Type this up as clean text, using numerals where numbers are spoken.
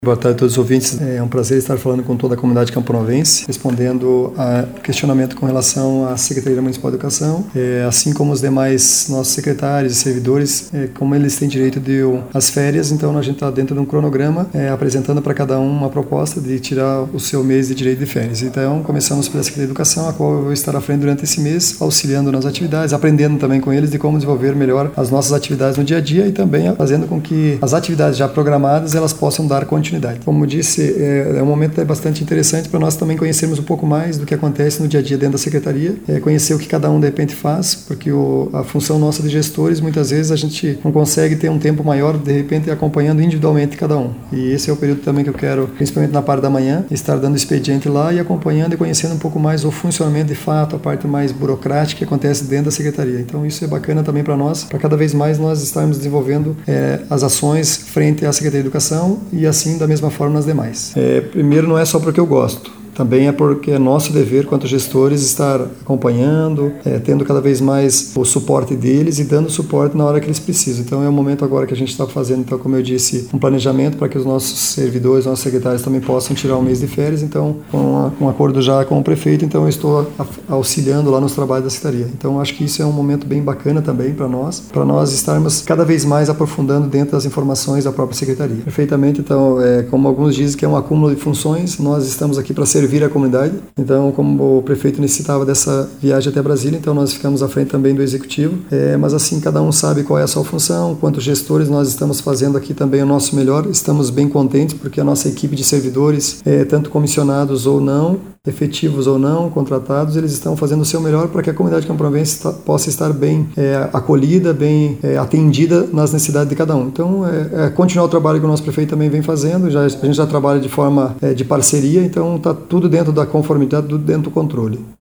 Boa tarde a todos os ouvintes. É um prazer estar falando com toda a comunidade camponovense, respondendo a questionamento com relação à Secretaria Municipal de Educação, assim como os demais nossos secretários e servidores, como eles têm direito de as férias, então a gente está dentro de um cronograma, apresentando para cada um uma proposta de tirar o seu mês de direito de férias. Então começamos pela Secretaria de Educação, a qual eu vou estar à frente durante esse mês, auxiliando nas atividades, aprendendo também com eles de como desenvolver melhor as nossas atividades no dia a dia e também fazendo com que as atividades já programadas elas possam dar continuidade. Como disse, é um momento bastante interessante para nós também conhecermos um pouco mais do que acontece no dia a dia dentro da Secretaria, conhecer o que cada um de repente faz, porque a função nossa de gestores, muitas vezes a gente não consegue ter um tempo maior, de repente acompanhando individualmente cada um. E esse é o período também que eu quero, principalmente na parte da manhã, estar dando expediente lá e acompanhando e conhecendo um pouco mais o funcionamento de fato, a parte mais burocrática que acontece dentro da Secretaria. Então isso é bacana também para nós, para cada vez mais nós estarmos desenvolvendo as ações frente à Secretaria de Educação e assim da mesma forma nas demais. Primeiro, não é só porque eu gosto. Também é porque é nosso dever, quanto gestores, estar acompanhando, tendo cada vez mais o suporte deles e dando suporte na hora que eles precisam. Então é o momento agora que a gente está fazendo, então, como eu disse, um planejamento para que os nossos servidores, nossos secretários também possam tirar um mês de férias. Então, com um acordo já com o prefeito, então eu estou auxiliando lá nos trabalhos da Secretaria. Então acho que isso é um momento bem bacana também para nós estarmos cada vez mais aprofundando dentro das informações da própria Secretaria. Perfeitamente, então, como alguns dizem que é um acúmulo de funções, nós estamos aqui para servir a comunidade. Então, como o prefeito necessitava dessa viagem até Brasília, então nós ficamos à frente também do executivo, mas assim cada um sabe qual é a sua função. Quanto gestores, nós estamos fazendo aqui também o nosso melhor, estamos bem contentes porque a nossa equipe de servidores, tanto comissionados ou não, efetivos ou não, contratados, eles estão fazendo o seu melhor para que a comunidade camponovense possa estar bem acolhida, bem atendida nas necessidades de cada um. Então, continuar o trabalho que o nosso prefeito também vem fazendo, a gente já trabalha de forma de parceria, então está tudo dentro da conformidade, tudo dentro do controle.